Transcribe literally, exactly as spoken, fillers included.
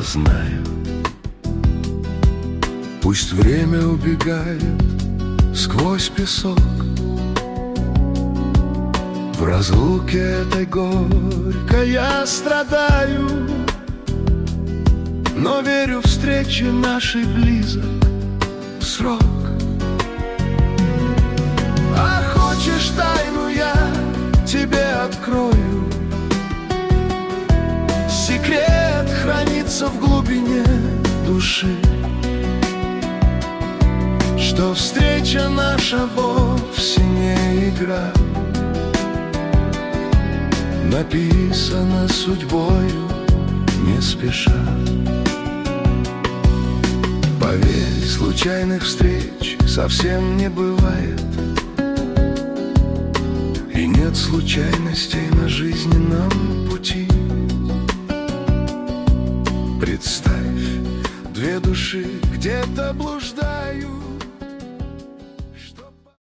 знаю. Пусть время убегает сквозь песок, в разлуке этой горько я страдаю, но верю, встрече нашей близок срок. А хочешь, тайну я тебе открою, секрет хранится в глубине души, что встреча наша вовсе не игра, написана судьбою не спеша. Поверь, случайных встреч совсем не бывает, и нет случайностей на жизненном пути. Представь, две души где-то блуждают,